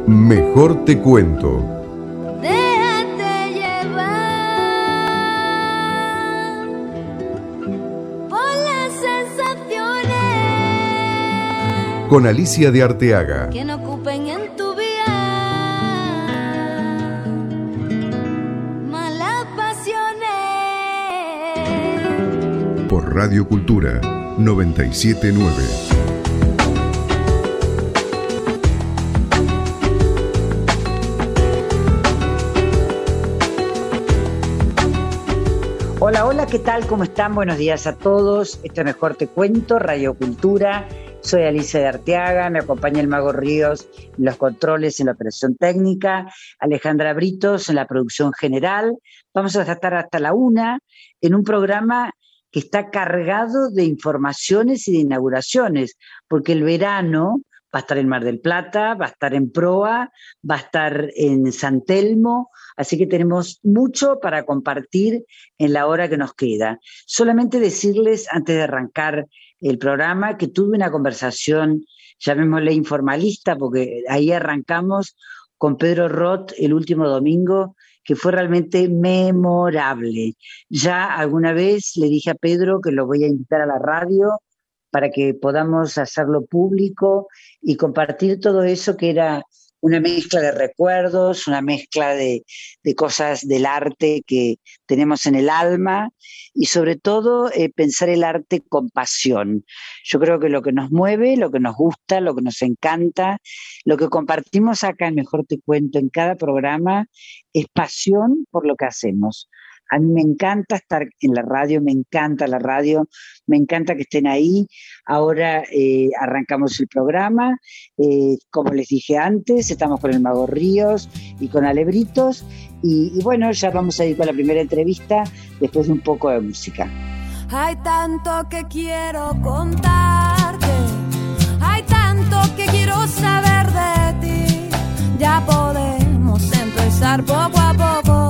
Mejor te cuento. Déjate llevar por las sensaciones Con Alicia de Arteaga. que no ocupen en tu vida malas pasiones. Por Radio Cultura 979. Hola, hola, ¿qué tal? ¿Cómo están? Buenos días a todos. Esto es Mejor Te Cuento, Radio Cultura. Soy Alicia de Arteaga, me acompaña el Mago Ríos en los controles, en la operación técnica, Alejandra Britos en la producción general. Vamos a estar hasta la 1 en un programa que está cargado de informaciones y de inauguraciones, porque el verano va a estar en Mar del Plata, va a estar en Proa, va a estar en San Telmo, así que tenemos mucho para compartir en la hora que nos queda. Solamente decirles, antes de arrancar el programa, que tuve una conversación, llamémosle informalista, porque ahí arrancamos con Pedro Roth el último domingo, que fue realmente memorable. Ya alguna vez le dije a Pedro que lo voy a invitar a la radio para que podamos hacerlo público y compartir todo eso que era una mezcla de recuerdos, una mezcla de cosas del arte que tenemos en el alma y sobre todo pensar el arte con pasión. Yo creo que lo que nos mueve, lo que nos gusta, lo que nos encanta, lo que compartimos acá en Mejor Te Cuento en cada programa es pasión por lo que hacemos. A mí me encanta estar en la radio, me encanta la radio, me encanta que estén ahí. Ahora arrancamos el programa. Como les dije antes, estamos con el Mago Ríos y con Ale Britos. Y bueno, ya vamos a ir con la primera entrevista después de un poco de música. Hay tanto que quiero contarte, hay tanto que quiero saber de ti. Ya podemos empezar poco a poco.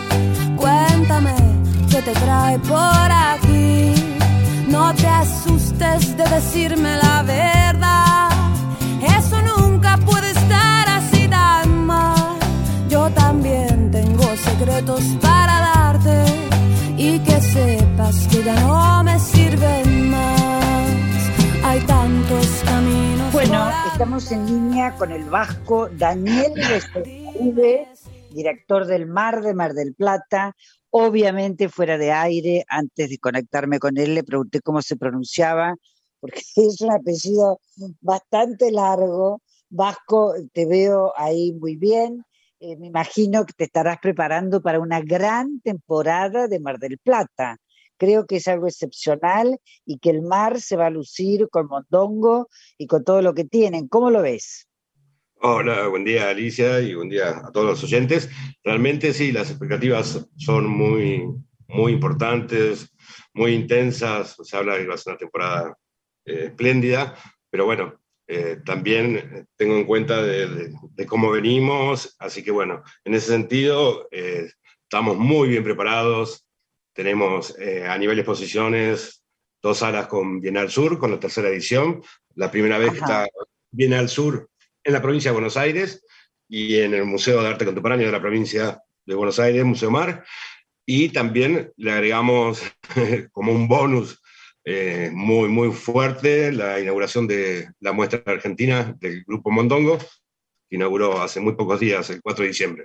Cuéntame qué te trae por aquí. No te asustes de decirme la verdad. Eso nunca puede estar así tan mal. Yo también tengo secretos para darte y que sepas que ya no me sirven más. Hay tantos caminos. Bueno, estamos en línea con el vasco Daniel Uribe, director del Mar de Mar del Plata. Obviamente fuera de aire, antes de conectarme con él le pregunté cómo se pronunciaba, porque es un apellido bastante largo. Vasco, te veo ahí muy bien. Me imagino que te estarás preparando para una gran temporada de Mar del Plata. Creo que es algo excepcional y que el mar se va a lucir con mondongo y con todo lo que tienen. ¿Cómo lo ves? Hola, buen día Alicia y buen día a todos los oyentes. Realmente sí, las expectativas son muy, muy importantes, muy intensas. Se habla de que va a ser una temporada espléndida, pero bueno, también tengo en cuenta de cómo venimos, así que bueno, en ese sentido estamos muy bien preparados. Tenemos a nivel de exposiciones 2 salas con Bienal Sur, con la 3ª edición, la primera vez que está Bienal Sur en la provincia de Buenos Aires y en el Museo de Arte Contemporáneo de la provincia de Buenos Aires, Museo Mar, y también le agregamos como un bonus muy, muy fuerte la inauguración de la muestra argentina del Grupo Mondongo, que inauguró hace muy pocos días, el 4 de diciembre.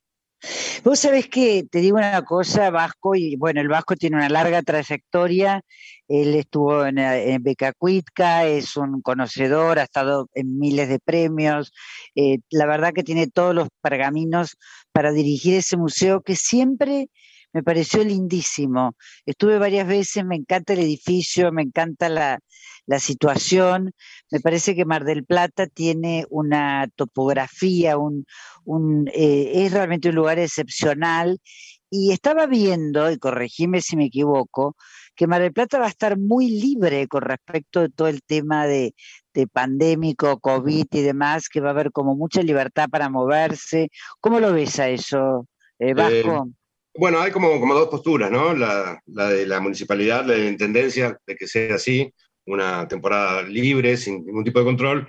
Vos sabés que te digo una cosa, Vasco, y bueno, el Vasco tiene una larga trayectoria. Él estuvo en Beca Cuitca, es un conocedor, ha estado en miles de premios. La verdad que tiene todos los pergaminos para dirigir ese museo que siempre me pareció lindísimo. Estuve varias veces, me encanta el edificio, me encanta la situación. Me parece que Mar del Plata tiene una topografía, es realmente un lugar excepcional. Y estaba viendo, y corregime si me equivoco, que Mar del Plata va a estar muy libre con respecto de todo el tema de pandémico, COVID y demás, que va a haber como mucha libertad para moverse. ¿Cómo lo ves a eso, Vasco? Bueno, hay como 2 posturas, ¿no? La de la municipalidad, la de la intendencia, de que sea así, una temporada libre, sin ningún tipo de control,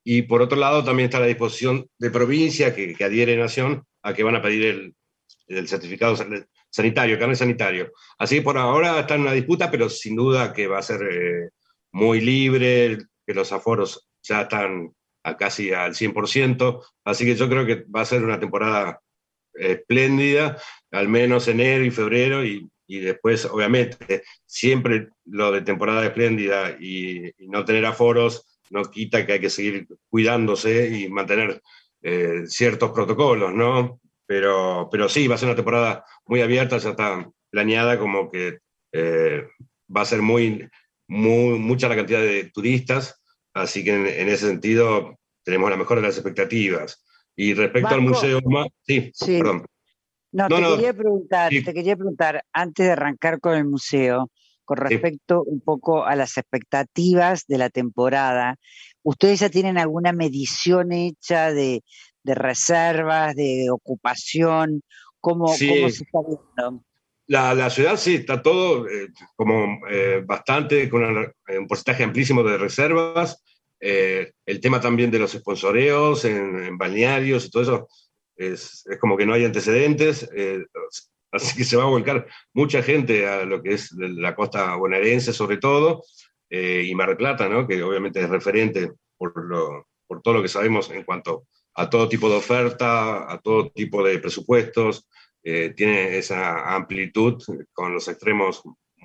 y por otro lado también está la disposición de provincia que adhiere Nación a que van a pedir el certificado sanitario, carnet sanitario. Así que por ahora está en una disputa, pero sin duda que va a ser muy libre, que los aforos ya están casi al 100%, así que yo creo que va a ser una temporada espléndida, al menos enero y febrero, y después, obviamente, siempre lo de temporada espléndida y no tener aforos no quita que hay que seguir cuidándose y mantener ciertos protocolos, ¿no? Pero sí, va a ser una temporada muy abierta, ya está planeada como que va a ser mucha la cantidad de turistas, así que en ese sentido tenemos la mejor de las expectativas. Y respecto al museo, sí, perdón. No, te quería preguntar, antes de arrancar con el museo, con respecto un poco a las expectativas de la temporada, ¿ustedes ya tienen alguna medición hecha de reservas, de ocupación? ¿Cómo se está viendo? La ciudad sí, está todo bastante, con un porcentaje amplísimo de reservas. El tema también de los sponsoreos en balnearios y todo eso es como que no hay antecedentes, así que se va a volcar mucha gente a lo que es la costa bonaerense sobre todo, y Mar del Plata, ¿no? Que obviamente es referente por todo lo que sabemos en cuanto a todo tipo de oferta, a todo tipo de presupuestos, tiene esa amplitud con los extremos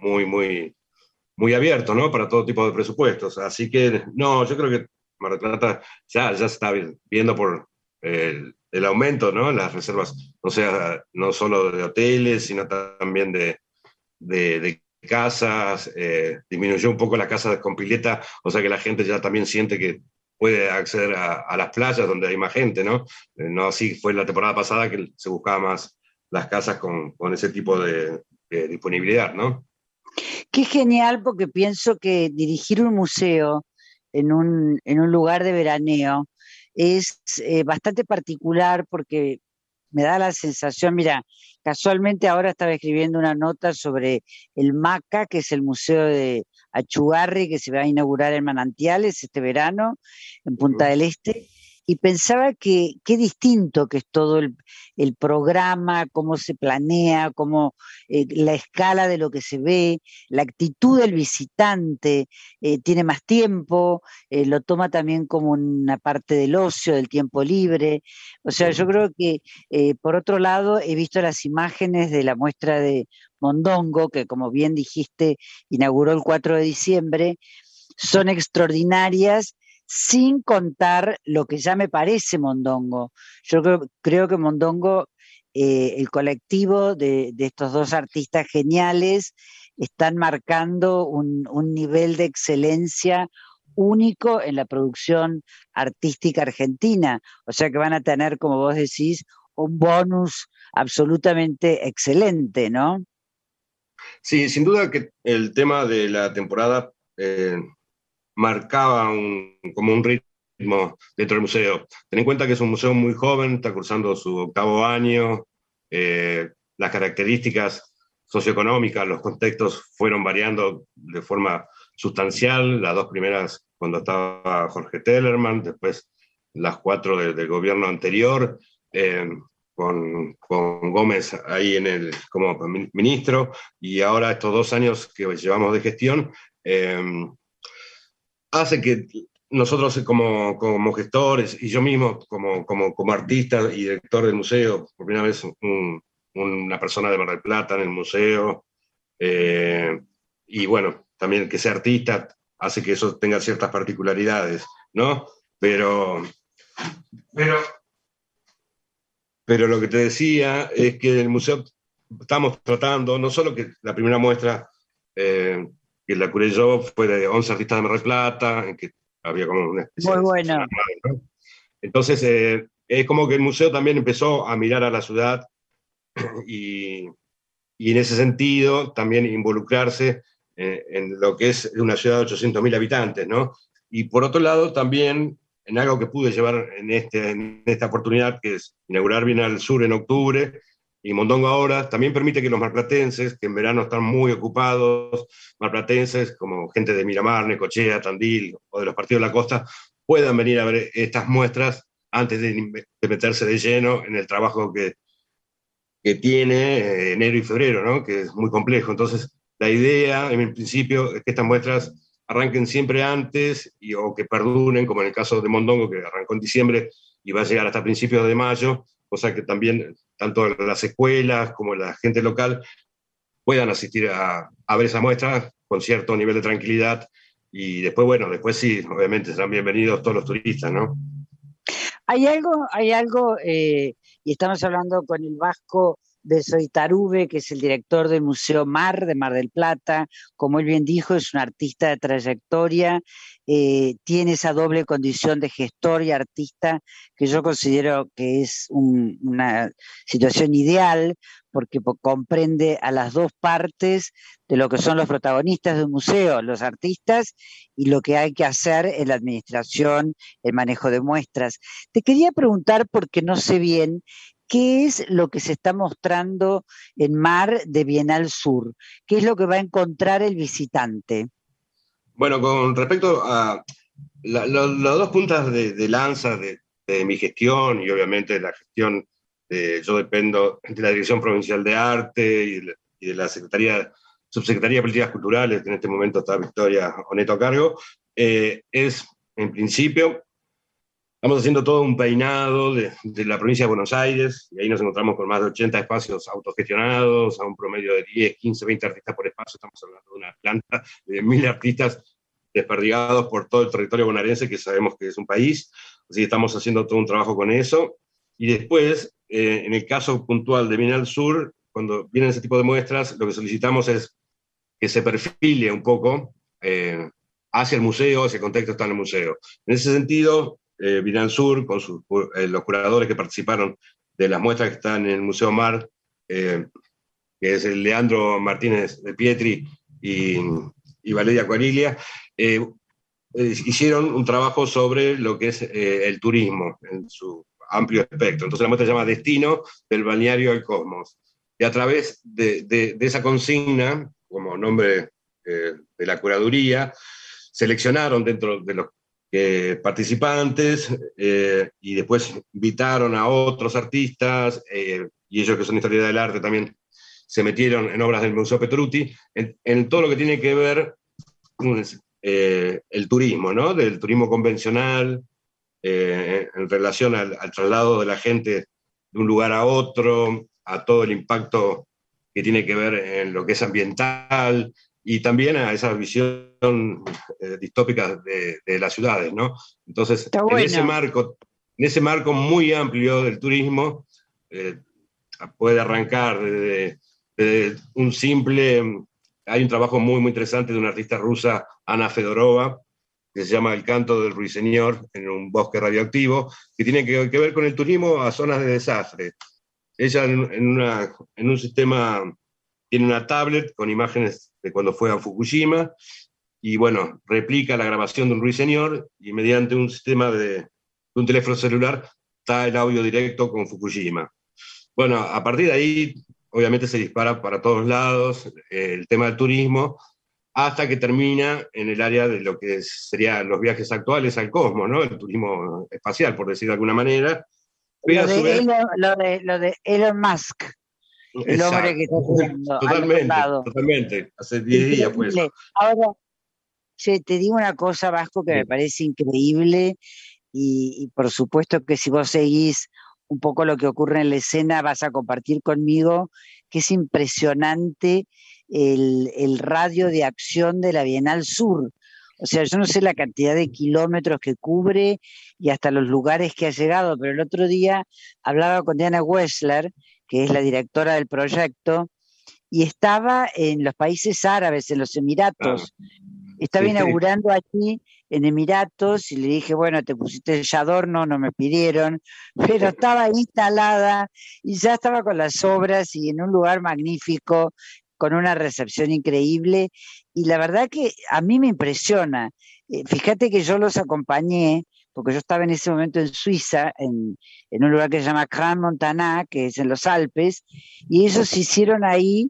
muy abiertos, ¿no? Para todo tipo de presupuestos. Así que, no, yo creo que Mar del Plata ya se está viendo por el aumento, ¿no? Las reservas, o sea, no solo de hoteles, sino también de casas, disminuyó un poco las casas con pileta, o sea que la gente ya también siente que puede acceder a las playas donde hay más gente, ¿no? No así fue la temporada pasada que se buscaba más las casas con ese tipo de disponibilidad, ¿no? Qué genial, porque pienso que dirigir un museo en un lugar de veraneo es bastante particular, porque me da la sensación, mira, casualmente ahora estaba escribiendo una nota sobre el MACA, que es el Museo de Achugarri, que se va a inaugurar en Manantiales este verano, en Punta del Este, y pensaba que qué distinto que es todo el programa, cómo se planea, cómo la escala de lo que se ve, la actitud del visitante, tiene más tiempo, lo toma también como una parte del ocio, del tiempo libre. O sea, yo creo que, por otro lado, he visto las imágenes de la muestra de Mondongo, que como bien dijiste, inauguró el 4 de diciembre, son extraordinarias, sin contar lo que ya me parece Mondongo. Yo creo que Mondongo, el colectivo de estos dos artistas geniales, están marcando un nivel de excelencia único en la producción artística argentina. O sea que van a tener, como vos decís, un bonus absolutamente excelente, ¿no? Sí, sin duda que el tema de la temporada marcaba como un ritmo dentro del museo. Ten en cuenta que es un museo muy joven, está cursando su 8º año, las características socioeconómicas, los contextos fueron variando de forma sustancial, las 2 primeras cuando estaba Jorge Tellerman, después las 4 del gobierno anterior, con Gómez ahí como ministro, y ahora estos 2 años que llevamos de gestión, hace que nosotros como gestores y yo mismo como artista y director del museo, por primera vez una persona de Mar del Plata en el museo, y bueno, también que sea artista hace que eso tenga ciertas particularidades, ¿no? Pero lo que te decía es que el museo estamos tratando, no solo que la primera muestra que la curé yo fue de 11 artistas de Mar del Plata, en que había como una especie muy bueno. ¿no? Entonces, es como que el museo también empezó a mirar a la ciudad y en ese sentido también involucrarse en lo que es una ciudad de 800.000 habitantes, ¿no? Y por otro lado también en algo que pude llevar en esta oportunidad, que es inaugurar Bienal Sur en octubre, y Mondongo ahora, también permite que los marplatenses, que en verano están muy ocupados, marplatenses como gente de Miramar, Necochea, Tandil o de los partidos de la costa, puedan venir a ver estas muestras antes de meterse de lleno en el trabajo que tiene enero y febrero, ¿no? Que es muy complejo. Entonces, la idea, en el principio, es que estas muestras arranquen siempre antes o que perduren, como en el caso de Mondongo, que arrancó en diciembre y va a llegar hasta principios de mayo, cosa que también tanto las escuelas como la gente local puedan asistir a ver esa muestra con cierto nivel de tranquilidad. Y después sí, obviamente serán bienvenidos todos los turistas, ¿no? Hay algo, y estamos hablando con el Vasco de Soitarube, que es el director del Museo Mar de Mar del Plata. Como él bien dijo, es un artista de trayectoria, tiene esa doble condición de gestor y artista, que yo considero que es una situación ideal, porque comprende a las dos partes de lo que son los protagonistas de un museo, los artistas, y lo que hay que hacer en la administración, el manejo de muestras. Te quería preguntar, porque no sé bien, ¿qué es lo que se está mostrando en Mar de Bienal Sur? ¿Qué es lo que va a encontrar el visitante? Bueno, con respecto a las dos puntas de lanza de mi gestión, y obviamente la gestión, yo dependo de la Dirección Provincial de Arte y de la Subsecretaría de Políticas Culturales, que en este momento está Victoria Oneto a cargo, es, en principio, estamos haciendo todo un peinado de la provincia de Buenos Aires, y ahí nos encontramos con más de 80 espacios autogestionados, a un promedio de 10, 15, 20 artistas por espacio. Estamos hablando de una planta de 1.000 artistas desperdigados por todo el territorio bonaerense, que sabemos que es un país. Así que estamos haciendo todo un trabajo con eso. Y después, en el caso puntual de Bienal Sur, cuando vienen ese tipo de muestras, lo que solicitamos es que se perfile un poco hacia el museo, hacia el contexto que está en el museo. En ese sentido, Bienal Sur, con los curadores que participaron de las muestras que están en el Museo Mar, que es el Leandro Martínez de Pietri y Valeria Coarilia, hicieron un trabajo sobre lo que es el turismo en su amplio espectro. Entonces la muestra se llama Destino del balneario al cosmos. Y a través de esa consigna, como nombre de la curaduría, seleccionaron dentro de los participantes y después invitaron a otros artistas y ellos que son historiadores del arte también se metieron en obras del Museo Petruti en todo lo que tiene que ver con el turismo, ¿no? Del turismo convencional en relación al traslado de la gente de un lugar a otro, a todo el impacto que tiene que ver en lo que es ambiental, y también a esa visión distópica de las ciudades, ¿no? Entonces, bueno, en ese marco muy amplio del turismo, puede arrancar desde un simple... Hay un trabajo muy, muy interesante de una artista rusa, Ana Fedorova, que se llama El canto del ruiseñor en un bosque radioactivo, que tiene que ver con el turismo a zonas de desastre. Ella en un sistema... Tiene una tablet con imágenes de cuando fue a Fukushima y, bueno, replica la grabación de un ruiseñor y mediante un sistema de un teléfono celular está el audio directo con Fukushima. Bueno, a partir de ahí, obviamente se dispara para todos lados el tema del turismo hasta que termina en el área de lo que serían los viajes actuales al cosmos, ¿no? El turismo espacial, por decir de alguna manera. Lo de Elon Musk. El Exacto. hombre que está jugando. Totalmente. Hace 10 días fue eso. Ahora, te digo una cosa, Vasco, que me parece increíble, y por supuesto que si vos seguís un poco lo que ocurre en la escena, vas a compartir conmigo que es impresionante el radio de acción de la Bienal Sur. O sea, yo no sé la cantidad de kilómetros que cubre y hasta los lugares que ha llegado, pero el otro día hablaba con Diana Wessler, que es la directora del proyecto, y estaba en los países árabes, en los Emiratos. Estaba inaugurando aquí en Emiratos y le dije, bueno, te pusiste ya adorno, no me pidieron, pero estaba instalada y ya estaba con las obras y en un lugar magnífico, con una recepción increíble, y la verdad que a mí me impresiona. Fíjate que yo los acompañé, porque yo estaba en ese momento en Suiza, en un lugar que se llama Crans-Montana, que es en los Alpes, y ellos hicieron ahí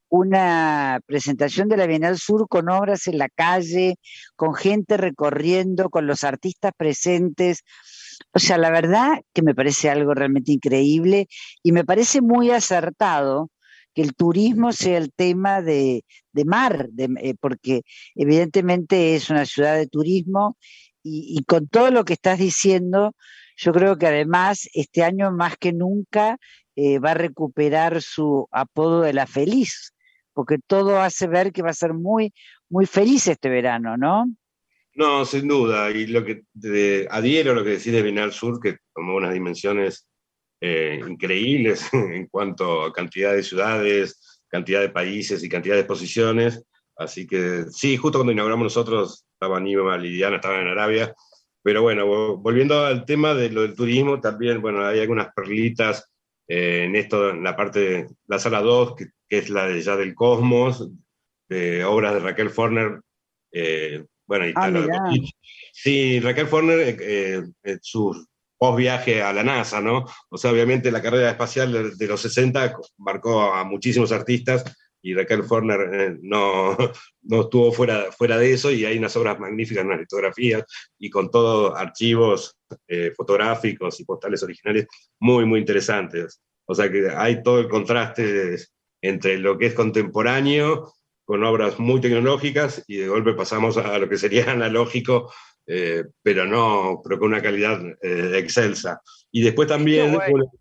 una presentación de la Bienal Sur con obras en la calle, con gente recorriendo, con los artistas presentes. O sea, la verdad que me parece algo realmente increíble y me parece muy acertado que el turismo sea el tema de mar, porque evidentemente es una ciudad de turismo y con todo lo que estás diciendo, yo creo que además este año más que nunca va a recuperar su apodo de la feliz, porque todo hace ver que va a ser muy, muy feliz este verano, ¿no? No, sin duda, y lo que adhiero a lo que decís de Bienal Sur, que tomó unas dimensiones increíbles en cuanto a cantidad de ciudades, cantidad de países y cantidad de exposiciones. Así que sí, justo cuando inauguramos nosotros estaba Nima, Lidiana, estaban en Arabia. Pero bueno, volviendo al tema de lo del turismo, también, bueno, hay algunas perlitas en esto, en la parte de la sala 2, que es la de ya del Cosmos, de obras de Raquel Forner. Bueno, y tal, sí, Raquel Forner, su post-viaje a la NASA, ¿no? O sea, obviamente la carrera espacial de los 60 marcó a muchísimos artistas y Raquel Forner no estuvo fuera de eso, y hay unas obras magníficas, unas litografías y con todos archivos fotográficos y postales originales muy, muy interesantes. O sea que hay todo el contraste entre lo que es contemporáneo con obras muy tecnológicas y de golpe pasamos a lo que sería analógico, pero con una calidad excelsa. Y después también, bueno,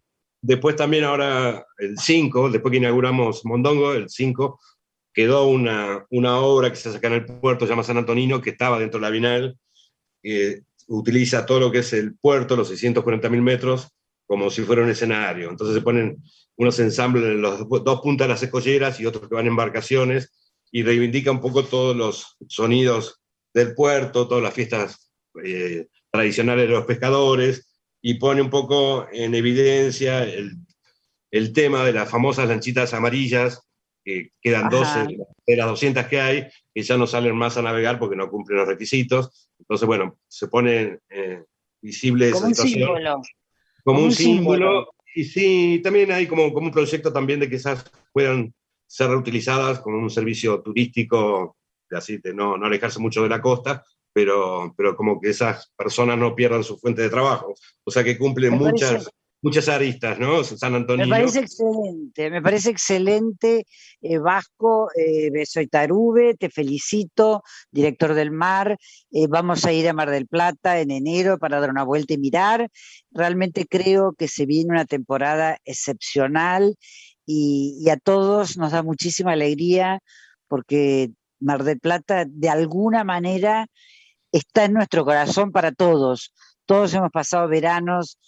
ahora el 5, después que inauguramos Mondongo, el 5, quedó una obra que se saca en el puerto, se llama San Antonino, que estaba dentro de la Bienal, que utiliza todo lo que es el puerto, los 640.000 metros, como si fuera un escenario. Entonces se ponen unos ensambles en los dos puntas de las escolleras y otros que van en embarcaciones, y reivindica un poco todos los sonidos del puerto, todas las fiestas tradicionales de los pescadores, y pone un poco en evidencia el tema de las famosas lanchitas amarillas, que quedan 12 de las 200 que hay, que ya no salen más a navegar porque no cumplen los requisitos. Entonces, bueno, se pone visible esa situación. Como un símbolo. Y sí, también hay como un proyecto también de que esas puedan ser reutilizadas como un servicio turístico, así de no alejarse mucho de la costa, pero como que esas personas no pierdan su fuente de trabajo. O sea que cumple muchas aristas, ¿no? San Antonio. Me parece excelente, Vasco, Besoitarube, te felicito, director del Mar. Vamos a ir a Mar del Plata en enero para dar una vuelta y mirar. Realmente creo que se viene una temporada excepcional y a todos nos da muchísima alegría porque Mar del Plata de alguna manera está en nuestro corazón para todos. Todos hemos pasado veranos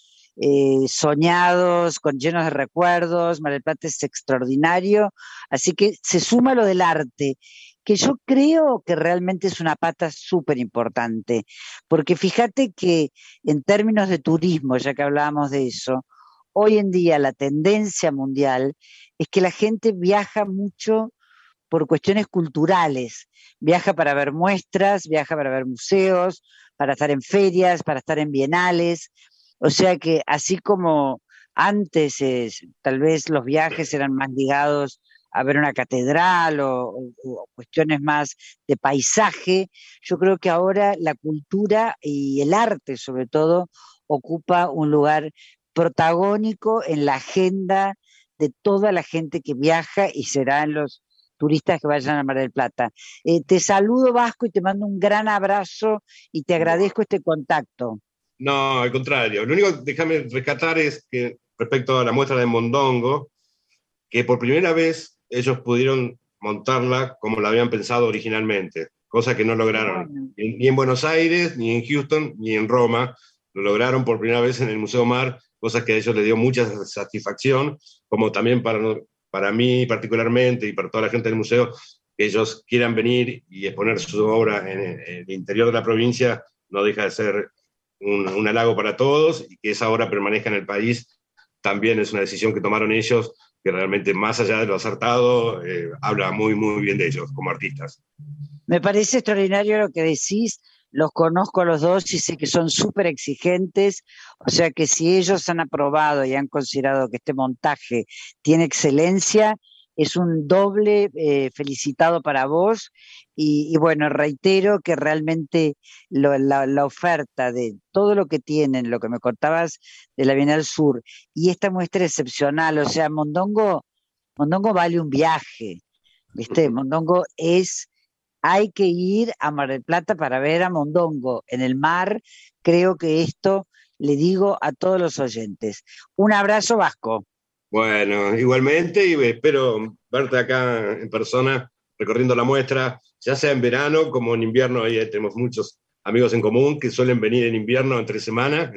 soñados, llenos de recuerdos. Mar del Plata es extraordinario, así que se suma lo del arte, que yo creo que realmente es una pata súper importante, porque fíjate que en términos de turismo, ya que hablábamos de eso, hoy en día la tendencia mundial es que la gente viaja mucho por cuestiones culturales, viaja para ver muestras, viaja para ver museos, para estar en ferias, para estar en bienales. O sea que así como antes tal vez los viajes eran más ligados a ver una catedral o cuestiones más de paisaje, yo creo que ahora la cultura y el arte sobre todo ocupa un lugar protagónico en la agenda de toda la gente que viaja y serán los turistas que vayan a Mar del Plata. Te saludo, Vasco, y te mando un gran abrazo y te agradezco este contacto. No, al contrario. Lo único que déjame rescatar es que respecto a la muestra de Mondongo, que por primera vez ellos pudieron montarla como la habían pensado originalmente, cosa que no lograron ni en Buenos Aires, ni en Houston, ni en Roma. Lo lograron por primera vez en el Museo Mar, cosa que a ellos les dio mucha satisfacción, como también para mí particularmente y para toda la gente del museo, que ellos quieran venir y exponer su obra en el interior de la provincia, no deja de ser un halago para todos, y que esa obra permanezca en el país también es una decisión que tomaron ellos, que realmente, más allá de lo acertado, habla muy, muy bien de ellos como artistas. Me parece extraordinario lo que decís. Los conozco a los dos y sé que son súper exigentes, o sea que si ellos han aprobado y han considerado que este montaje tiene excelencia, es un doble felicitado para vos y bueno, reitero que realmente la oferta de todo lo que tienen, lo que me contabas de la Bienal Sur y esta muestra excepcional, o sea, Mondongo vale un viaje, ¿viste? Mondongo hay que ir a Mar del Plata para ver a Mondongo en el mar. Creo que esto le digo a todos los oyentes. Un abrazo, Vasco. Bueno, igualmente, y espero verte acá en persona recorriendo la muestra, ya sea en verano como en invierno. Ahí tenemos muchos amigos en común que suelen venir en invierno entre semana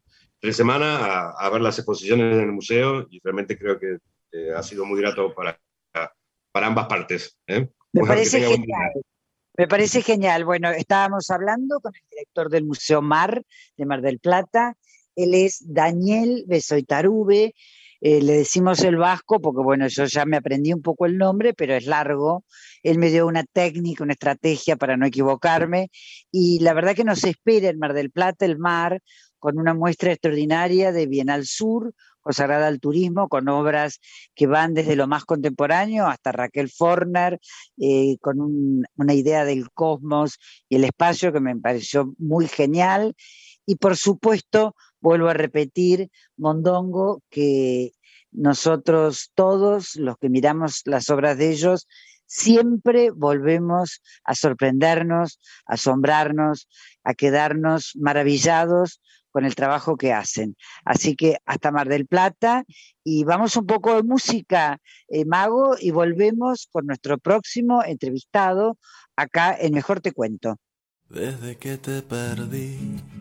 a ver las exposiciones en el museo, y realmente creo que ha sido muy grato para ambas partes. Me parece genial. Me parece genial. Bueno, estábamos hablando con el director del Museo Mar de Mar del Plata. Él es Daniel Besoitarube. Le decimos el Vasco porque, bueno, yo ya me aprendí un poco el nombre, pero es largo. Él me dio una técnica, una estrategia para no equivocarme. Y la verdad que nos espera en Mar del Plata, el mar, con una muestra extraordinaria de Bienal Sur, consagrada al turismo, con obras que van desde lo más contemporáneo hasta Raquel Forner, con una idea del cosmos y el espacio que me pareció muy genial. Y por supuesto, vuelvo a repetir, Mondongo, que nosotros todos, los que miramos las obras de ellos, siempre volvemos a sorprendernos, a asombrarnos, a quedarnos maravillados con el trabajo que hacen. Así que hasta Mar del Plata, y vamos un poco de música, Mago, y volvemos con nuestro próximo entrevistado acá en Mejor Te Cuento. Desde que te perdí,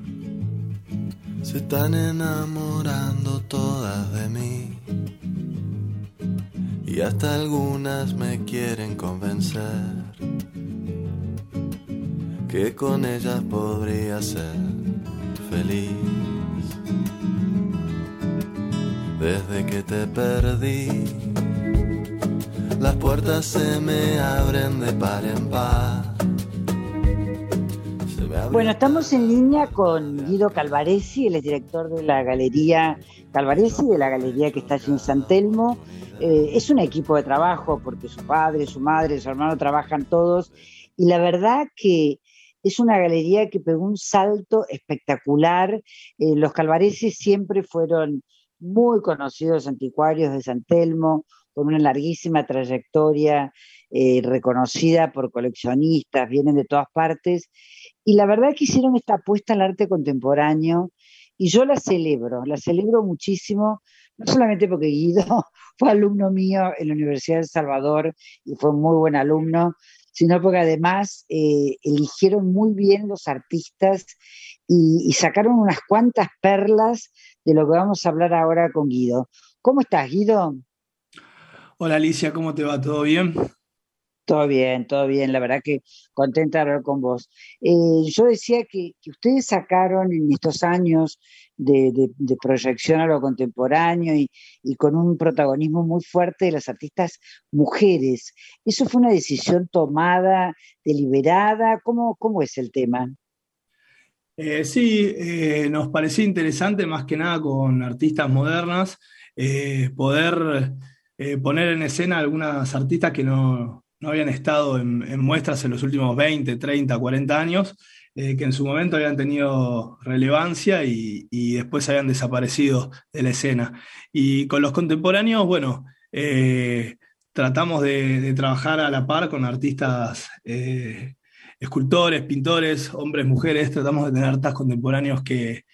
se están enamorando todas de mí, y hasta algunas me quieren convencer que con ellas podría ser feliz. Desde que te perdí, las puertas se me abren de par en par. Bueno, estamos en línea con Guido Calvaresi, él es director de la Galería Calvaresi, de la galería que está allí en San Telmo. Es un equipo de trabajo porque su padre, su madre, su hermano trabajan todos, y la verdad que es una galería que pegó un salto espectacular. Los Calvaresi siempre fueron muy conocidos anticuarios de San Telmo, con una larguísima trayectoria, reconocida por coleccionistas, vienen de todas partes, y la verdad que hicieron esta apuesta al arte contemporáneo, y yo la celebro muchísimo, no solamente porque Guido fue alumno mío en la Universidad de El Salvador y fue un muy buen alumno, sino porque además eligieron muy bien los artistas y sacaron unas cuantas perlas de lo que vamos a hablar ahora con Guido. ¿Cómo estás, Guido? Hola Alicia, ¿cómo te va? ¿Todo bien? Todo bien, la verdad que contenta de hablar con vos. Yo decía que ustedes sacaron en estos años de proyección a lo contemporáneo y con un protagonismo muy fuerte de las artistas mujeres. ¿Eso fue una decisión tomada, deliberada? ¿Cómo es el tema? Sí, nos parecía interesante más que nada con artistas modernas poder poner en escena algunas artistas que no habían estado en muestras en los últimos 20, 30, 40 años, que en su momento habían tenido relevancia y después habían desaparecido de la escena. Y con los contemporáneos, bueno, tratamos de trabajar a la par con artistas, escultores, pintores, hombres, mujeres. Tratamos de tener artistas contemporáneos que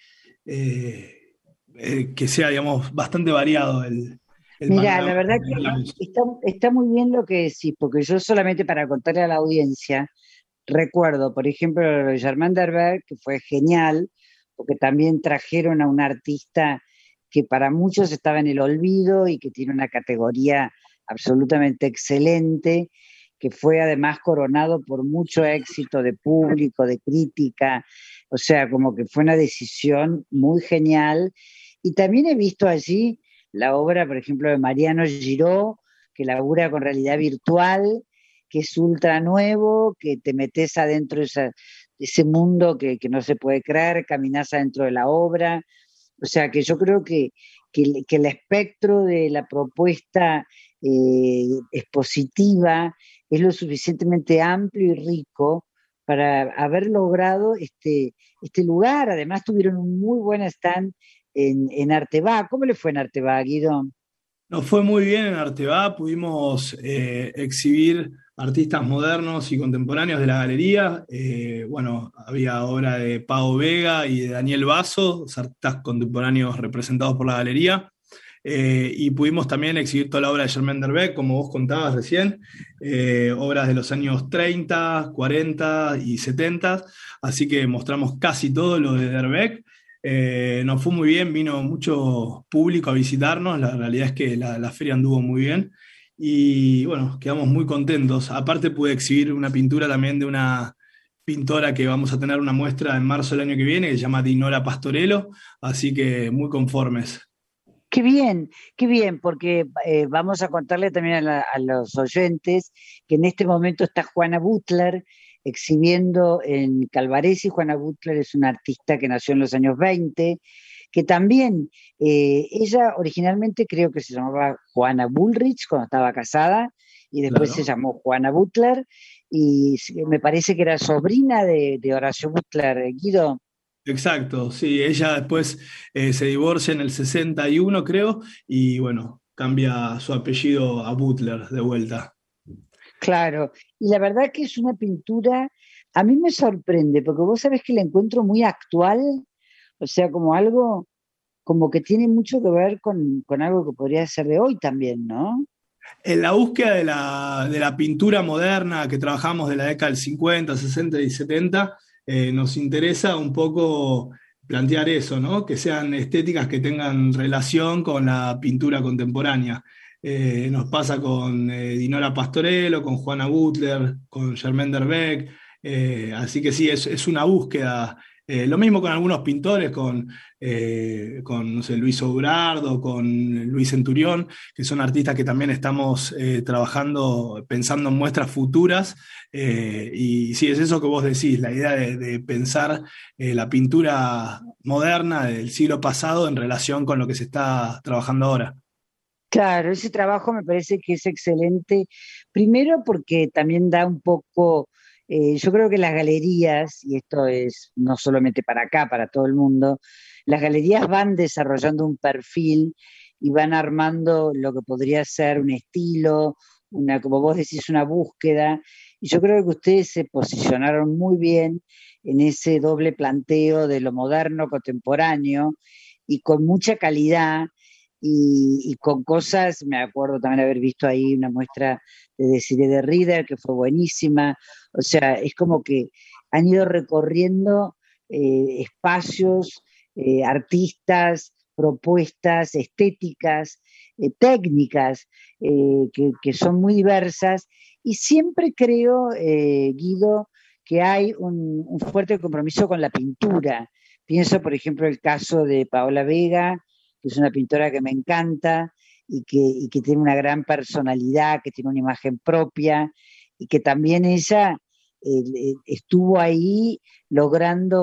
sea, digamos, bastante variado el Mira, la verdad que está muy bien lo que decís, porque yo solamente para contarle a la audiencia, recuerdo, por ejemplo, lo de Germain Derber, que fue genial, porque también trajeron a un artista que para muchos estaba en el olvido y que tiene una categoría absolutamente excelente, que fue además coronado por mucho éxito de público, de crítica, o sea, como que fue una decisión muy genial. Y también he visto allí la obra, por ejemplo, de Mariano Giró, que labura con realidad virtual, que es ultra nuevo, que te metes adentro de ese mundo que no se puede creer, caminás adentro de la obra. O sea, que yo creo que que el espectro de la propuesta expositiva es lo suficientemente amplio y rico para haber logrado este lugar. Además tuvieron un muy buen stand en Arteba. ¿Cómo le fue en Arteba, Guido? Nos fue muy bien en Arteba, pudimos exhibir artistas modernos y contemporáneos de la galería. Bueno, había obra de Pau Vega y de Daniel Basso, artistas contemporáneos representados por la galería. Y pudimos también exhibir toda la obra de Germaine Derbeck, como vos contabas recién, obras de los años 30, 40 y 70, así que mostramos casi todo lo de Derbeck. Nos fue muy bien, vino mucho público a visitarnos, la realidad es que la feria anduvo muy bien y bueno, quedamos muy contentos. Aparte pude exhibir una pintura también de una pintora que vamos a tener una muestra en marzo del año que viene, que se llama Dinora Pastorello, así que muy conformes. Qué bien, porque vamos a contarle también a los oyentes que en este momento está Juana Butler exhibiendo en Calvaresi. Juana Butler es una artista que nació en los años 20, que también, ella originalmente creo que se llamaba Juana Bullrich cuando estaba casada, y después se llamó Juana Butler, y me parece que era sobrina de Horacio Butler, Guido. Exacto, sí, ella después se divorcia en el 61, creo, y bueno, cambia su apellido a Butler de vuelta. Claro, y la verdad que es una pintura, a mí me sorprende, porque vos sabés que la encuentro muy actual, o sea, como algo, como que tiene mucho que ver con algo que podría ser de hoy también, ¿no? En la búsqueda de la pintura moderna que trabajamos de la década del 50, 60 y 70, nos interesa un poco plantear eso, ¿no? Que sean estéticas que tengan relación con la pintura contemporánea. Nos pasa con Dinora Pastorello, con Juana Butler, con Germaine Derbeck, así que sí, es una búsqueda. Lo mismo con algunos pintores, con no sé, Luis Obrardo, con Luis Centurión, que son artistas que también estamos trabajando, pensando en muestras futuras. Y sí, es eso que vos decís, la idea de pensar la pintura moderna del siglo pasado en relación con lo que se está trabajando ahora. Claro, ese trabajo me parece que es excelente, primero porque también da un poco, yo creo que las galerías, y esto es no solamente para acá, para todo el mundo, las galerías van desarrollando un perfil y van armando lo que podría ser un estilo, una, como vos decís, una búsqueda, y yo creo que ustedes se posicionaron muy bien en ese doble planteo de lo moderno, contemporáneo, y con mucha calidad y con cosas. Me acuerdo también haber visto ahí una muestra de Desiree de Rieder, que fue buenísima. O sea, es como que han ido recorriendo espacios, artistas, propuestas, estéticas, técnicas, que son muy diversas. Y siempre creo, Guido, que hay un fuerte compromiso con la pintura. Pienso, por ejemplo, el caso de Paola Vega, que es una pintora que me encanta y que tiene una gran personalidad, que tiene una imagen propia y que también ella estuvo ahí logrando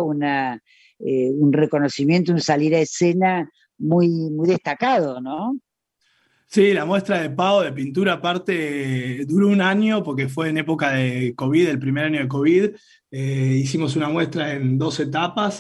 un reconocimiento, un salir a escena muy, muy destacado, ¿no? Sí, la muestra de Pau de pintura aparte duró un año porque fue en época de COVID, el primer año de COVID. Hicimos una muestra en 2 etapas.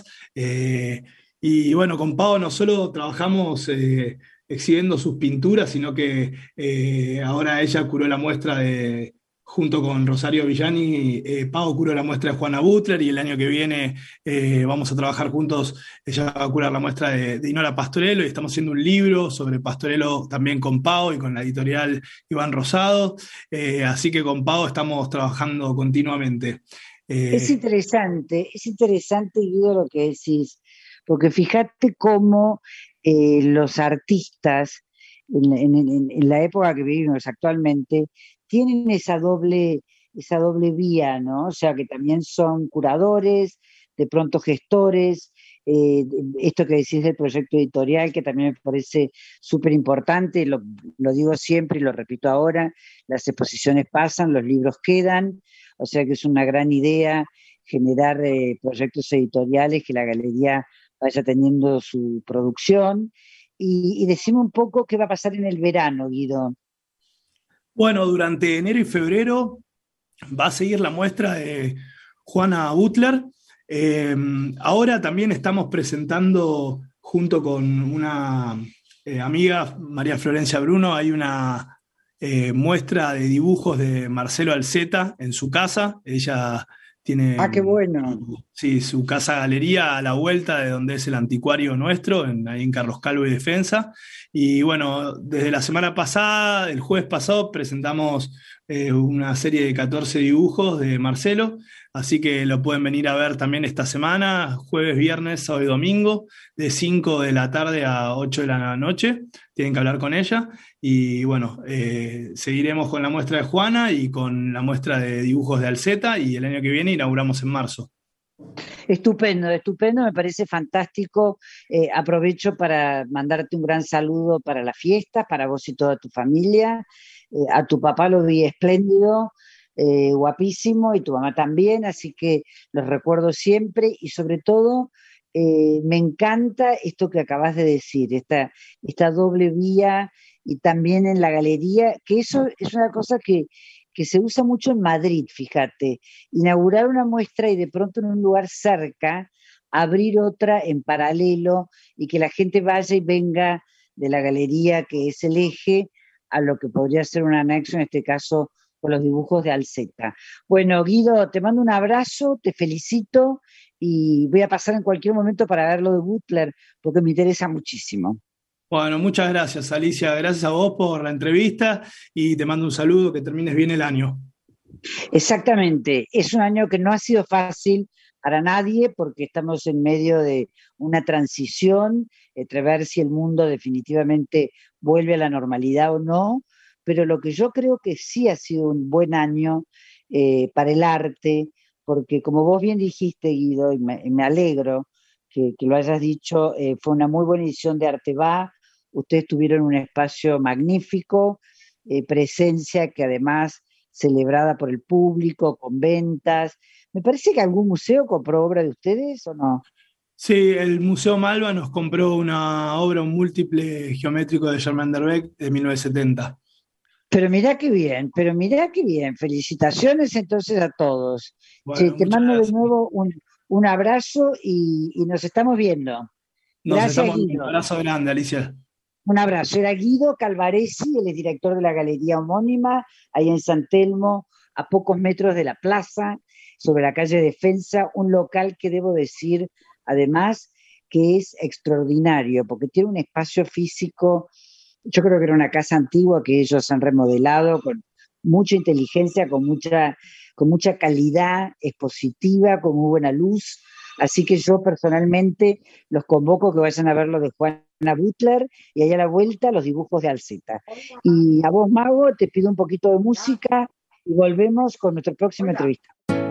Y bueno, con Pau no solo trabajamos exhibiendo sus pinturas, sino que ahora ella curó la muestra junto con Rosario Villani, Pau curó la muestra de Juana Butler y el año que viene vamos a trabajar juntos, ella va a curar la muestra de Dinora Pastorello y estamos haciendo un libro sobre Pastorello también con Pau y con la editorial Iván Rosado, así que con Pau estamos trabajando continuamente. Es interesante, Guido, lo que decís, porque fíjate cómo los artistas en la época que vivimos actualmente tienen esa doble vía, ¿no? O sea, que también son curadores, de pronto gestores, esto que decís del proyecto editorial, que también me parece súper importante, lo digo siempre y lo repito ahora, las exposiciones pasan, los libros quedan, o sea que es una gran idea generar proyectos editoriales, que la galería vaya teniendo su producción, y decime un poco qué va a pasar en el verano, Guido. Bueno, durante enero y febrero va a seguir la muestra de Juana Butler. Ahora también estamos presentando, junto con una amiga, María Florencia Bruno, hay una muestra de dibujos de Marcelo Alzeta en su casa. Ella tiene Qué bueno. su casa galería a la vuelta de donde es el anticuario nuestro, ahí en Carlos Calvo y Defensa. Y bueno, desde la semana pasada, el jueves pasado, presentamos una serie de 14 dibujos de Marcelo, así que lo pueden venir a ver también esta semana, jueves, viernes, sábado y domingo, de 5 de la tarde a 8 de la noche. Tienen que hablar con ella. Y bueno, seguiremos con la muestra de Juana y con la muestra de dibujos de Alzeta, y el año que viene inauguramos en marzo. Estupendo, estupendo, me parece fantástico. Aprovecho para mandarte un gran saludo para las fiestas, para vos y toda tu familia. A tu papá lo vi espléndido, guapísimo, y tu mamá también, así que los recuerdo siempre, y sobre todo me encanta esto que acabas de decir, esta doble vía, y también en la galería, que eso es una cosa que se usa mucho en Madrid, fíjate, inaugurar una muestra y de pronto en un lugar cerca, abrir otra en paralelo, y que la gente vaya y venga de la galería, que es el eje, a lo que podría ser un anexo, en este caso con los dibujos de Alzeta. Bueno, Guido, te mando un abrazo, te felicito, y voy a pasar en cualquier momento para ver lo de Butler, porque me interesa muchísimo. Bueno, muchas gracias, Alicia. Gracias a vos por la entrevista y te mando un saludo, que termines bien el año. Exactamente. Es un año que no ha sido fácil para nadie, porque estamos en medio de una transición entre ver si el mundo definitivamente vuelve a la normalidad o no, pero lo que yo creo que sí ha sido un buen año para el arte, porque como vos bien dijiste, Guido, y me alegro que lo hayas dicho, fue una muy buena edición de Arteba. Ustedes tuvieron un espacio magnífico, presencia que además celebrada por el público, con ventas. Me parece que algún museo compró obra de ustedes, ¿o no? Sí, el Museo Malva nos compró una obra, un múltiple geométrico de Germain Derbeck de 1970. Pero mirá qué bien. Felicitaciones entonces a todos. Bueno, Te muchas mando de gracias. nuevo un abrazo, y nos estamos viendo. Nos Gracias, estamos viendo. Guido. Un abrazo grande, Alicia. Un abrazo. Era Guido Calvaresi, él es director de la galería homónima, ahí en San Telmo, a pocos metros de la plaza, sobre la calle Defensa, un local que debo decir, además, que es extraordinario, porque tiene un espacio físico. Yo creo que era una casa antigua que ellos han remodelado con mucha inteligencia, con mucha calidad expositiva, con muy buena luz. Así que yo personalmente los convoco que vayan a ver lo de Juana Butler, y allá a la vuelta los dibujos de Alzeta. Y a vos, Mago, te pido un poquito de música y volvemos con nuestra próxima entrevista.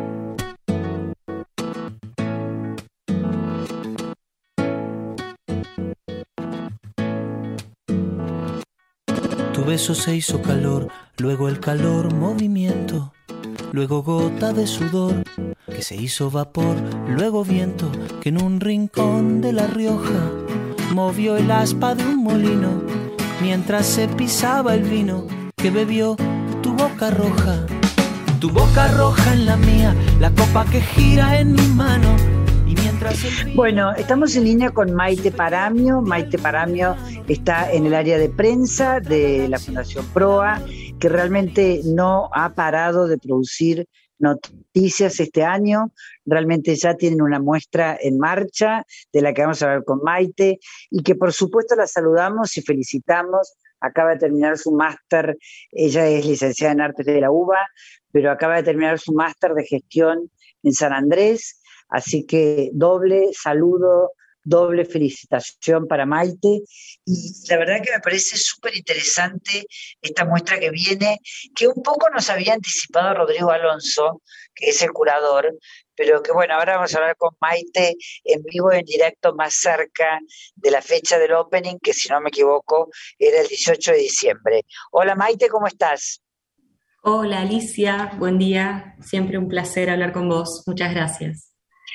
Tu beso se hizo calor, luego el calor movimiento, luego gota de sudor que se hizo vapor, luego viento que en un rincón de La Rioja movió el aspa de un molino mientras se pisaba el vino que bebió tu boca roja en la mía, la copa que gira en mi mano. Bueno, estamos en línea con Maite Paramio. Maite Paramio está en el área de prensa de la Fundación Proa, que realmente no ha parado de producir noticias este año. Realmente ya tienen una muestra en marcha de la que vamos a hablar con Maite, y que por supuesto la saludamos y felicitamos. Acaba de terminar su máster, ella es licenciada en Artes de la UBA, pero acaba de terminar su máster de gestión en San Andrés. Así que doble saludo, doble felicitación para Maite. Y la verdad que me parece súper interesante esta muestra que viene, que un poco nos había anticipado Rodrigo Alonso, que es el curador, pero que bueno, ahora vamos a hablar con Maite en vivo, en directo, más cerca de la fecha del opening, que si no me equivoco era el 18 de diciembre. Hola Maite, ¿cómo estás? Hola Alicia, buen día, siempre un placer hablar con vos, muchas gracias.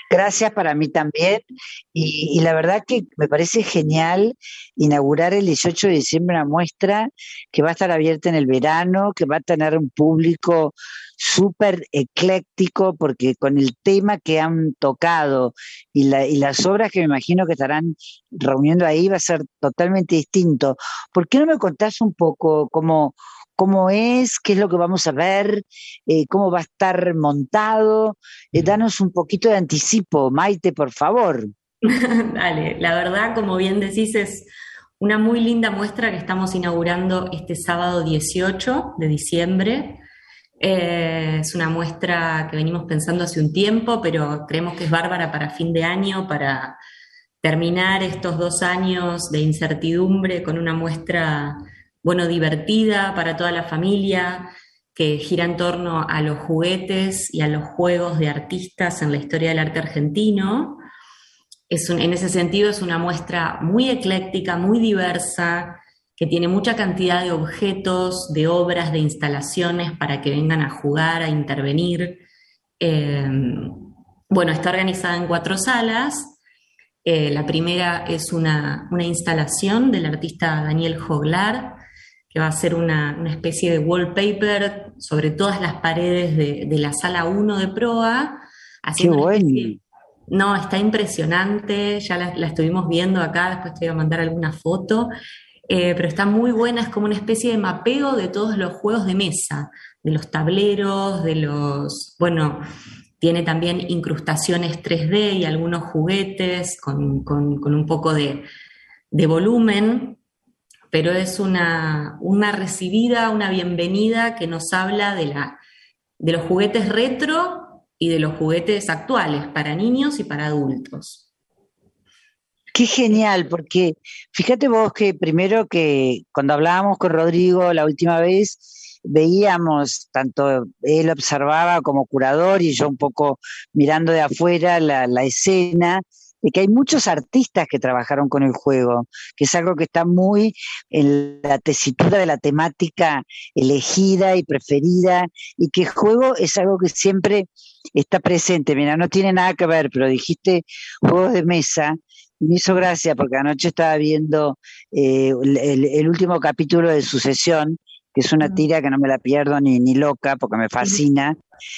Gracias, para mí también. Y la verdad que me parece genial inaugurar el 18 de diciembre una muestra que va a estar abierta en el verano, que va a tener un público súper ecléctico, porque con el tema que han tocado y las obras que me imagino que estarán reuniendo ahí va a ser totalmente distinto. ¿Por qué no me contás un poco cómo es, qué es lo que vamos a ver, cómo va a estar montado? Danos un poquito de anticipo, Maite, por favor. Dale, la verdad, como bien decís, es una muy linda muestra que estamos inaugurando este sábado 18 de diciembre. Es una muestra que venimos pensando hace un tiempo, pero creemos que es bárbara para fin de año, para terminar estos 2 años de incertidumbre con una muestra, bueno, divertida para toda la familia, que gira en torno a los juguetes y a los juegos de artistas en la historia del arte argentino. En ese sentido es una muestra muy ecléctica, muy diversa, que tiene mucha cantidad de objetos, de obras, de instalaciones para que vengan a jugar, a intervenir. Bueno, está organizada en 4 salas. La primera es una instalación del artista Daniel Joglar, que va a ser una especie de wallpaper sobre todas las paredes de la sala 1 de proa. ¡Qué bueno! No, está impresionante, ya la estuvimos viendo acá, después te voy a mandar alguna foto. Pero está muy buena, es como una especie de mapeo de todos los juegos de mesa, de los tableros, bueno, tiene también incrustaciones 3D y algunos juguetes con un poco de volumen, pero es una recibida, una bienvenida que nos habla de los juguetes retro y de los juguetes actuales, para niños y para adultos. Qué genial, porque fíjate vos que primero que cuando hablábamos con Rodrigo la última vez, veíamos, tanto él observaba como curador y yo un poco mirando de afuera la escena, de que hay muchos artistas que trabajaron con el juego, que es algo que está muy en la tesitura de la temática elegida y preferida, y que el juego es algo que siempre está presente. Mira, no tiene nada que ver, pero dijiste juegos de mesa, y me hizo gracia porque anoche estaba viendo el último capítulo de Sucesión, que es una tira que no me la pierdo ni loca porque me fascina,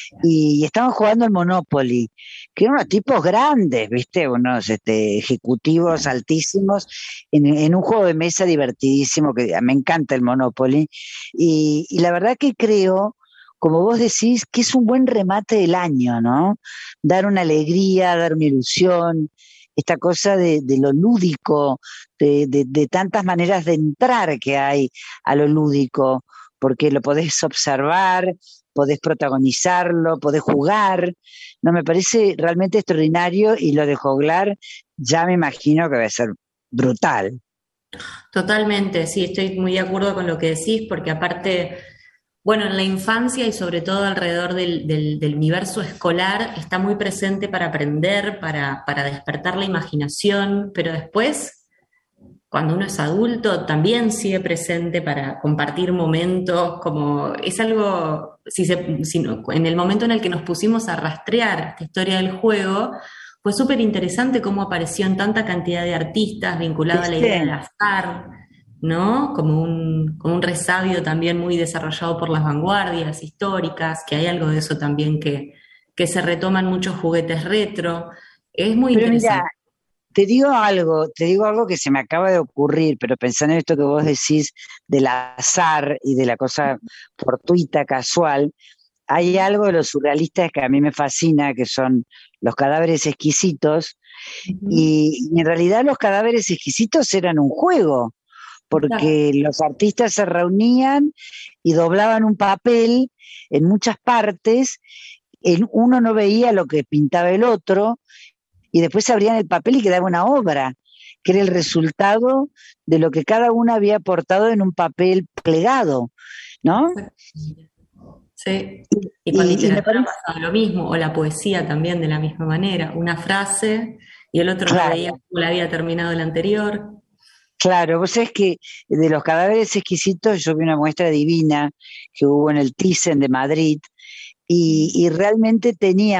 y estaban jugando el Monopoly, que eran unos tipos grandes, ¿viste? Unos ejecutivos altísimos, en un juego de mesa divertidísimo, que me encanta el Monopoly, y la verdad que creo, como vos decís, que es un buen remate del año, ¿no? Dar una alegría, dar una ilusión, esta cosa de lo lúdico, de tantas maneras de entrar que hay a lo lúdico, porque lo podés observar, podés protagonizarlo, podés jugar. No, me parece realmente extraordinario, y lo de Joglar ya me imagino que va a ser brutal. Totalmente, sí, estoy muy de acuerdo con lo que decís, porque aparte, bueno, en la infancia y sobre todo alrededor del universo escolar está muy presente para aprender, para despertar la imaginación, pero después, cuando uno es adulto, también sigue presente para compartir momentos, como es algo, en el momento en el que nos pusimos a rastrear esta historia del juego, fue súper interesante cómo apareció en tanta cantidad de artistas vinculado a la idea del azar, ¿no? Como un resabio también muy desarrollado por las vanguardias históricas, que hay algo de eso también que se retoman muchos juguetes retro. Es muy interesante. Mira, te digo algo que se me acaba de ocurrir, pero pensando en esto que vos decís del azar y de la cosa fortuita, casual, hay algo de los surrealistas que a mí me fascina, que son los cadáveres exquisitos, y en realidad los cadáveres exquisitos eran un juego, porque los artistas se reunían y doblaban un papel en muchas partes, uno no veía lo que pintaba el otro, y después abrían el papel y quedaba una obra, que era el resultado de lo que cada uno había aportado en un papel plegado, ¿no? Sí, y con literatura pasaba lo mismo, o la poesía también de la misma manera, una frase y el otro no veía cómo la había terminado el anterior. Claro, vos sabés que de los cadáveres exquisitos yo vi una muestra divina que hubo en el Thyssen de Madrid, y realmente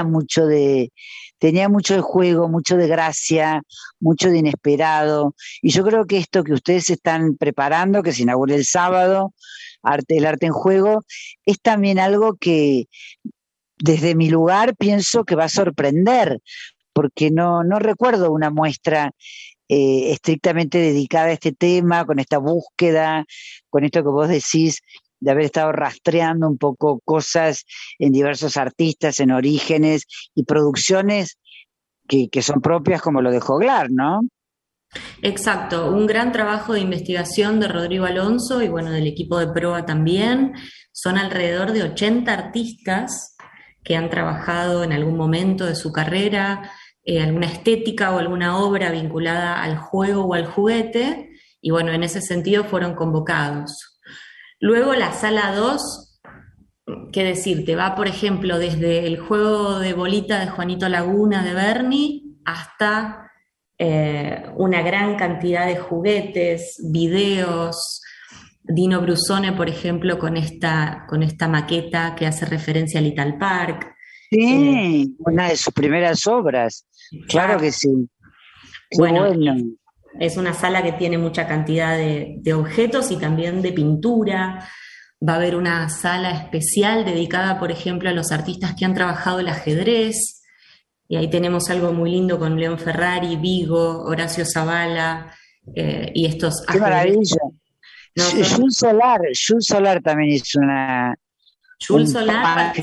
tenía mucho de juego, mucho de gracia, mucho de inesperado. Y yo creo que esto que ustedes están preparando, que se inaugure el sábado, el arte en juego, es también algo que desde mi lugar pienso que va a sorprender, porque no recuerdo una muestra estrictamente dedicada a este tema, con esta búsqueda, con esto que vos decís, de haber estado rastreando un poco cosas en diversos artistas, en orígenes y producciones que son propias como lo de Joglar, ¿no? Exacto, un gran trabajo de investigación de Rodrigo Alonso y bueno, del equipo de Proa también. Son alrededor de 80 artistas que han trabajado en algún momento de su carrera, alguna estética o alguna obra vinculada al juego o al juguete, y bueno, en ese sentido fueron convocados. Luego la sala 2, qué decirte, va por ejemplo desde el juego de bolita de Juanito Laguna de Berni hasta una gran cantidad de juguetes, videos, Dino Brusone, por ejemplo, con esta maqueta que hace referencia a Little Park. Sí, una de sus primeras obras, claro que sí. Qué bueno. Es una sala que tiene mucha cantidad de objetos y también de pintura. Va a haber una sala especial dedicada, por ejemplo, a los artistas que han trabajado el ajedrez. Y ahí tenemos algo muy lindo con León Ferrari, Vigo, Horacio Zavala y estos ¡qué maravilla! No, Jules Solar también hizo una... Jules Solar...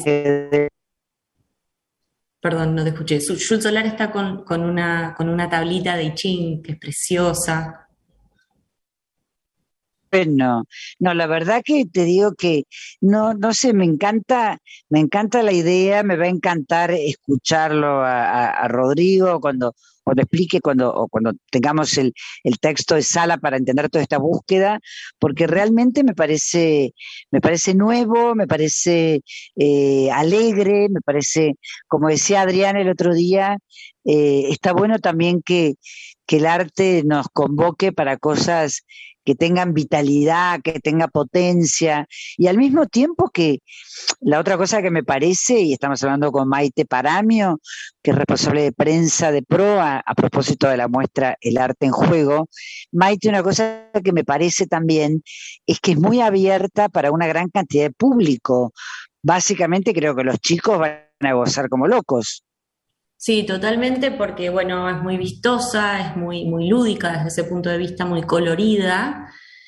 Perdón, no te escuché. Jules Solar está con una tablita de I Ching que es preciosa. Bueno, no, la verdad que te digo que no sé, me encanta la idea, me va a encantar escucharlo a Rodrigo cuando explique, cuando tengamos el texto de sala para entender toda esta búsqueda, porque realmente me parece nuevo, me parece alegre, me parece, como decía Adrián el otro día, está bueno también que el arte nos convoque para cosas que tengan vitalidad, que tenga potencia, y al mismo tiempo que la otra cosa que me parece, y estamos hablando con Maite Paramio, que es responsable de prensa de Proa, a propósito de la muestra El Arte en Juego, Maite, una cosa que me parece también es que es muy abierta para una gran cantidad de público. Básicamente creo que los chicos van a gozar como locos. Sí, totalmente, porque bueno, es muy vistosa, es muy lúdica desde ese punto de vista, muy colorida.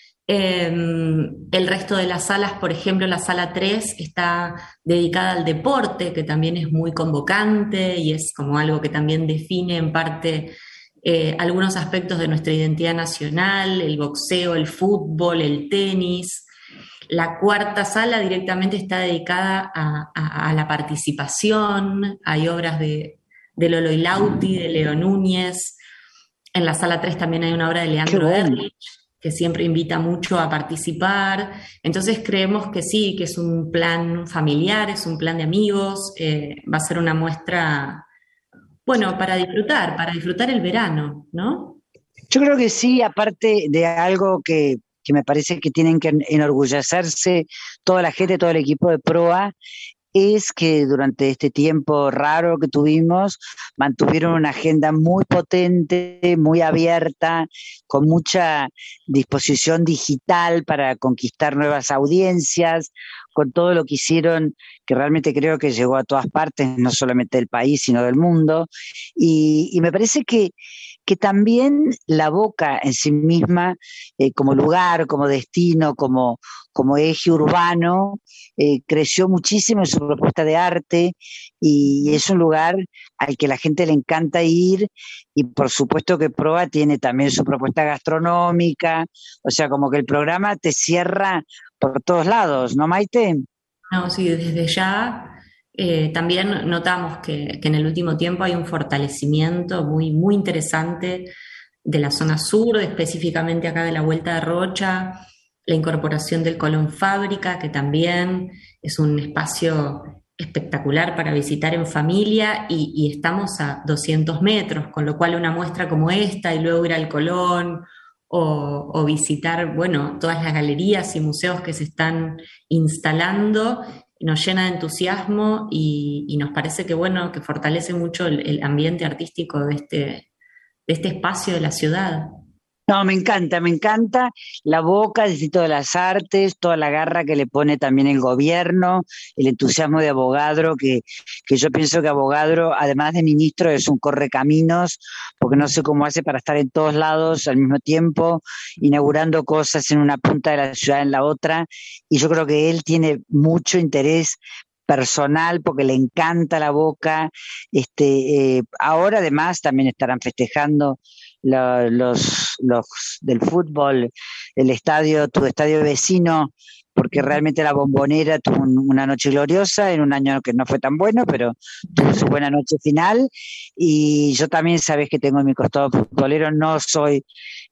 El resto de las salas, por ejemplo, la sala 3 está dedicada al deporte, que también es muy convocante y es como algo que también define en parte algunos aspectos de nuestra identidad nacional, el boxeo, el fútbol, el tenis. La cuarta sala directamente está dedicada a la participación, hay obras de Lolo Ilauti, de Leo Núñez. En la sala 3 también hay una obra de Leandro Erlich, que siempre invita mucho a participar. Entonces creemos que sí, que es un plan familiar, es un plan de amigos, va a ser una muestra, bueno, para disfrutar el verano, ¿no? Yo creo que sí, aparte de algo que me parece que tienen que enorgullecerse toda la gente, todo el equipo de Proa, es que durante este tiempo raro que tuvimos, mantuvieron una agenda muy potente, muy abierta, con mucha disposición digital para conquistar nuevas audiencias, con todo lo que hicieron, que realmente creo que llegó a todas partes, no solamente del país, sino del mundo, y me parece que también la Boca en sí misma, como lugar, como destino, como eje urbano, creció muchísimo en su propuesta de arte y es un lugar al que la gente le encanta ir, y por supuesto que Proa tiene también su propuesta gastronómica, o sea, como que el programa te cierra por todos lados, ¿no, Maite? No, sí, desde ya. También notamos que en el último tiempo hay un fortalecimiento muy, muy interesante de la zona sur, específicamente acá de la Vuelta de Rocha, la incorporación del Colón Fábrica, que también es un espacio espectacular para visitar en familia, y estamos a 200 metros, con lo cual una muestra como esta y luego ir al Colón o visitar, bueno, todas las galerías y museos que se están instalando, nos llena de entusiasmo y nos parece que, bueno, que fortalece mucho el ambiente artístico de este espacio de la ciudad. No, me encanta la Boca, el Distrito de las Artes, toda la garra que le pone también el gobierno, el entusiasmo de Avogadro, que yo pienso que Avogadro, además de ministro, es un correcaminos, porque no sé cómo hace para estar en todos lados al mismo tiempo, inaugurando cosas en una punta de la ciudad en la otra, y yo creo que él tiene mucho interés personal porque le encanta la Boca. Ahora además también estarán festejando los del fútbol, tu estadio vecino, porque realmente la Bombonera tuvo una noche gloriosa en un año que no fue tan bueno, pero tuvo su buena noche final. Y yo también, sabes que tengo mi costado futbolero, no soy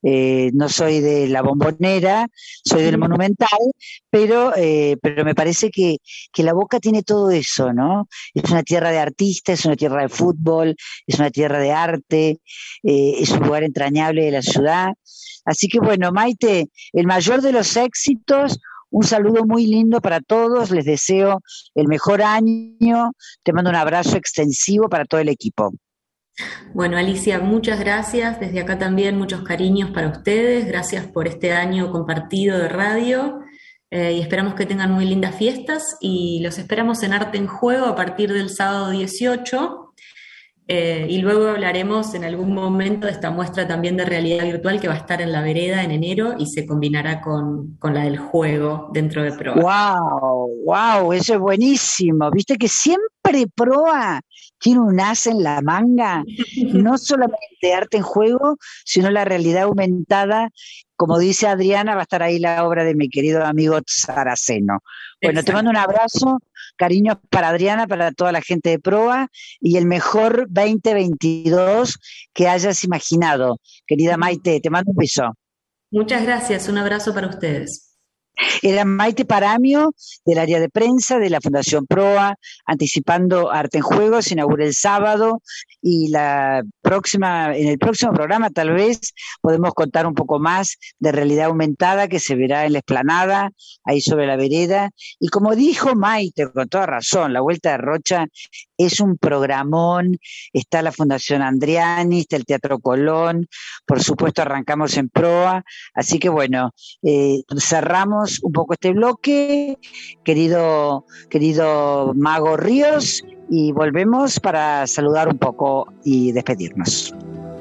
de la Bombonera, soy del Monumental, pero me parece que la Boca tiene todo eso, ¿no? Es una tierra de artistas, es una tierra de fútbol, es una tierra de arte, es un lugar entrañable de la ciudad. Así que bueno, Maite, el mayor de los éxitos. Un saludo muy lindo para todos, les deseo el mejor año, te mando un abrazo extensivo para todo el equipo. Bueno, Alicia, muchas gracias, desde acá también muchos cariños para ustedes, gracias por este año compartido de radio y esperamos que tengan muy lindas fiestas y los esperamos en Arte en Juego a partir del sábado 18. Y luego hablaremos en algún momento de esta muestra también de realidad virtual que va a estar en La Vereda en enero y se combinará con la del juego dentro de Proa. ¡Wow! Eso es buenísimo. Viste que siempre Proa tiene un as en la manga, no solamente Arte en Juego, sino la realidad aumentada. Como dice Adriana, va a estar ahí la obra de mi querido amigo Saraceno. Bueno, Exacto. Te mando un abrazo, cariños para Adriana, para toda la gente de Proa, y el mejor 2022 que hayas imaginado. Querida Maite, te mando un beso. Muchas gracias, un abrazo para ustedes. Era Maite Paramio, del área de prensa de la Fundación Proa, anticipando Arte en Juego, se inaugura el sábado, y en el próximo programa tal vez podemos contar un poco más de realidad aumentada que se verá en la explanada, ahí sobre la vereda. Y como dijo Maite, con toda razón, la Vuelta de Rocha es un programón, está la Fundación Andriani, está el Teatro Colón, por supuesto arrancamos en Proa, así que bueno, cerramos un poco este bloque, querido Mago Ríos, y volvemos para saludar un poco y despedirnos.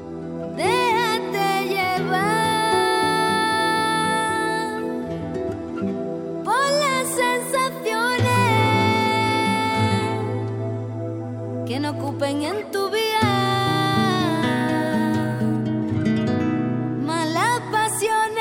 Déjate llevar por las sensaciones que no ocupen en tu vida malas pasiones.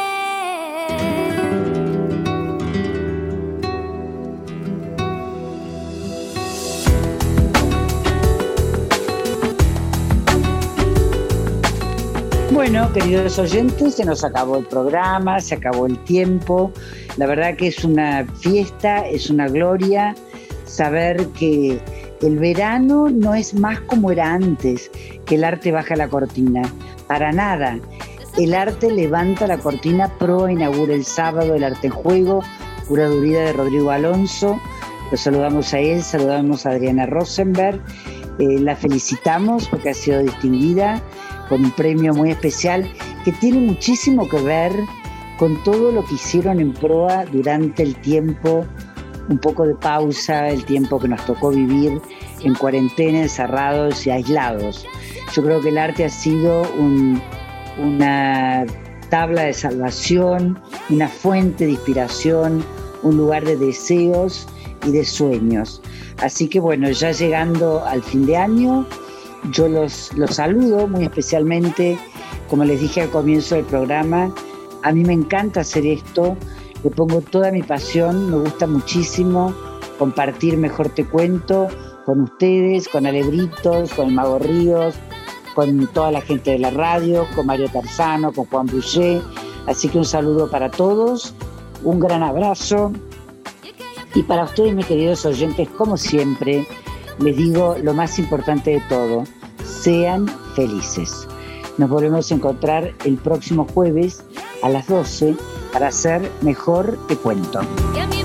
Bueno, queridos oyentes, se nos acabó el programa, se acabó el tiempo. La verdad que es una fiesta, es una gloria saber que el verano no es más como era antes, que el arte baja la cortina. Para nada. El arte levanta la cortina. Proa inaugura el sábado el Arte en Juego, curaduría de Rodrigo Alonso. Lo saludamos a él, saludamos a Adriana Rosenberg. La felicitamos porque ha sido distinguida con un premio muy especial que tiene muchísimo que ver con todo lo que hicieron en Proa durante el tiempo, un poco de pausa, el tiempo que nos tocó vivir en cuarentena, encerrados y aislados. Yo creo que el arte ha sido una tabla de salvación, una fuente de inspiración, un lugar de deseos y de sueños. Así que bueno, ya llegando al fin de año, yo los saludo muy especialmente, como les dije al comienzo del programa, a mí me encanta hacer esto, le pongo toda mi pasión, me gusta muchísimo compartir Mejor Te Cuento con ustedes, con Alebritos, con el Mago Ríos, con toda la gente de la radio, con Mario Tarzano, con Juan Boucher, así que un saludo para todos, un gran abrazo, y para ustedes, mis queridos oyentes, como siempre, les digo lo más importante de todo, sean felices. Nos volvemos a encontrar el próximo jueves a las 12 para hacer Mejor Te Cuento.